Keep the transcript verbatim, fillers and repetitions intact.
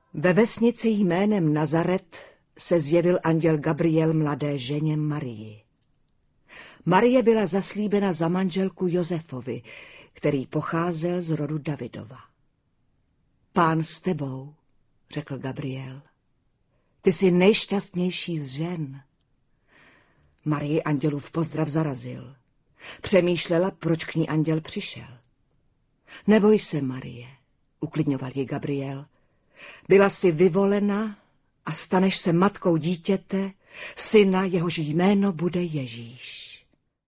Ve vesnici jménem Nazaret se zjevil anděl Gabriel mladé ženě Marii. Marie byla zaslíbena za manželku Josefovi, který pocházel z rodu Davidova. Pán s tebou, řekl Gabriel. Ty jsi nejšťastnější z žen. Marii andělův pozdrav zarazil. Přemýšlela, proč k ní anděl přišel. Neboj se, Marie, uklidňoval ji Gabriel. Byla jsi vyvolena a staneš se matkou dítěte, syna, jehož jméno bude Ježíš.